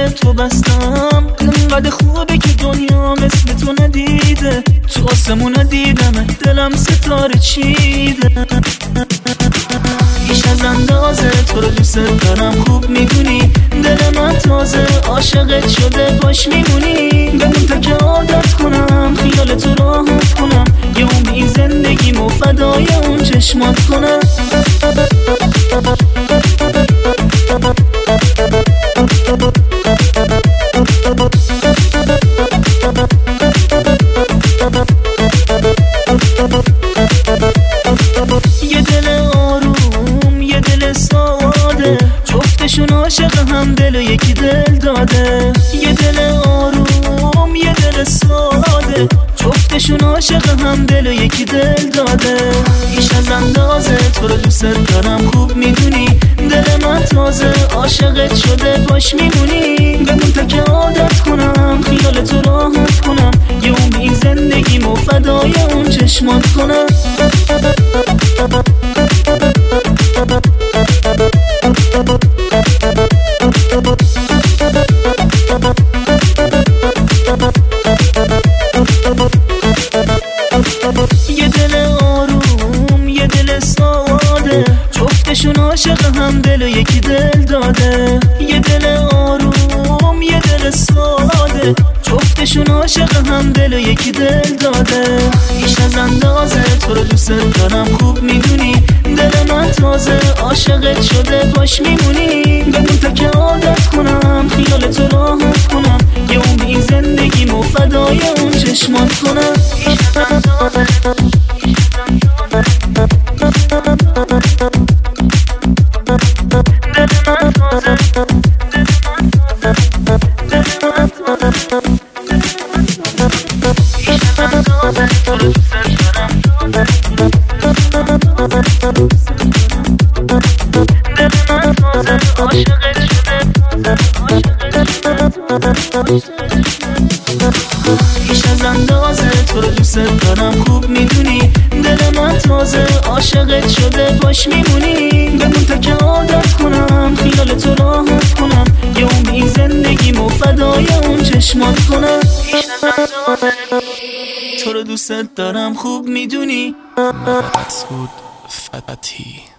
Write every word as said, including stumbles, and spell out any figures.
تو بستم. انقدر خوبه که دنیا مثل تو ندیده، تو آسمون ندیدم دلم ستاره چیده. بیش از اندازه تو رو دوست دارم خوب میدونی، دل من تازه عاشقت شده باش میمونی. بدون تا که عادت کنم خیال تو راحت کنم، یه عمری زندگیمو فدای اون چشمات کنم. یه دل آروم یه دل ساده، جفتشون عاشق هم دل و یکی دل داده. یه دل آروم یه دل ساده، جفتشون عاشق هم دل و یکی دل داده. بیش از اندازه تو رو دوست دارم خوب میدونی، دل من تازه عاشقت شده باش میمونی. بدون تا که عادت کنم خیال تو راحت کنم، یه عمری زندگیمو فدای اون چشمات کنم. یه دل آروم یه دل ساده، جفتشون عاشق هم دل و یکی دل داده. یه دل آروم یه دل ساده، جفتشون عاشق هم دل و یکی دل داده. بیش از اندازه تو رو دوست دارم خوب میدونی، دل من تازه عاشقت شده باش میمونی. بدون تا که عادت کنم خیال تو راحت کنم، یه عمری زندگیمو فدای اون چشمات کنم. بیش از اندازه دل من تازه بیش از اندازه تو رو دوست دارم خوب میدونی، دل من تازه عاشقت شده باش میمونی. بدون تا که عادت کنم خیال تو راحت کنم، یه عمری زندگیمو فدای اون چشمات کنم. بیش از اندازه تو رو دوست دارم خوب میدونی. مسعود فتحی.